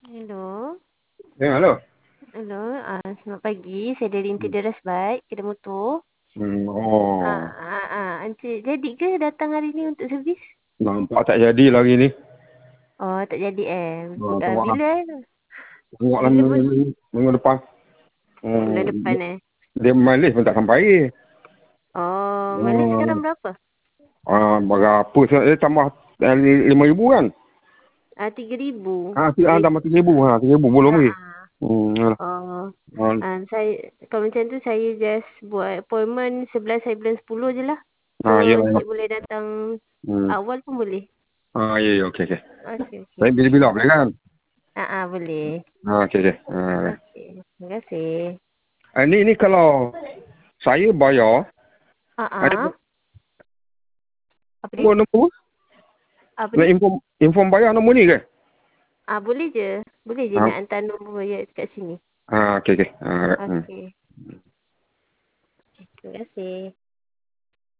Hello. Ya, halo. Hello. Selamat pagi. Saya dari Interior Baik, kedai motor. Oh, Encik jadi ke datang hari ni untuk servis? nampak tak jadi lagi ni. Oh, tak jadi Tengok lah. Bila? Tengok lah Bila minggu depan. bulan depan Dia mileage pun tak sampai. Oh, mileage Hmm, sekarang berapa? berapa? Dia tambah 5,000 kan? 3,000. Tambah 3,000. 3,000 belum lagi. Ah. Alah. Oh. Ah, Saya kalau macam tu saya just buat appointment 11 hari bulan 10 je lah. ya. So, encik boleh datang Hmm. awal pun boleh. Ya, okey, okey. Okey, okey. Tapi bila-bila boleh kan? Boleh. Okey, okey. Okey. Terima kasih. Ni kalau saya bayar, ada Apa dia? nombor? Apa Nak dia? inform bayar nombor ni ke? Boleh je. Boleh je Ah, nak hantar nombor ya kat sini. okey, okey. Okey. Terima kasih.